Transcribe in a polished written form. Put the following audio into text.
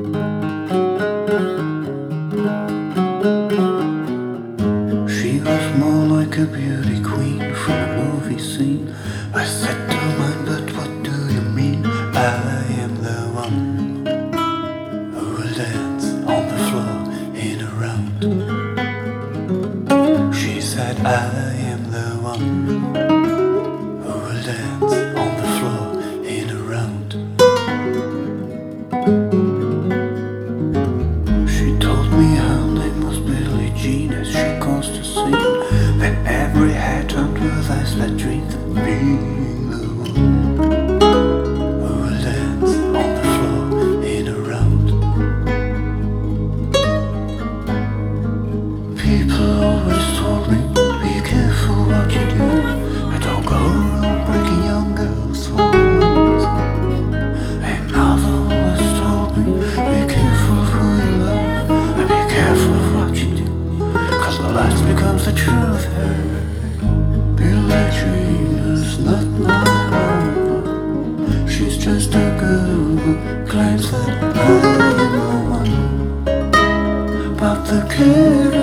She was more like a beauty queen from a movie scene. I said, don't mind, but what do you mean? I am the one who will dance on the floor in a round. She said, I am the one who will dance on the floor in a round. She told me her name was Billie Jean as she caused a scene. Then every head turned with eyes that dreamed of being the one who will dance on the floor in a round. People always told me, be careful what you do, and don't go around breaking young girls' hearts. Another always told me, be careful of who you love, and be careful of what you do, 'cause the lies becomes the truth. Billie Jean is not my love. She's just a girl who claims that I am the one, but the kid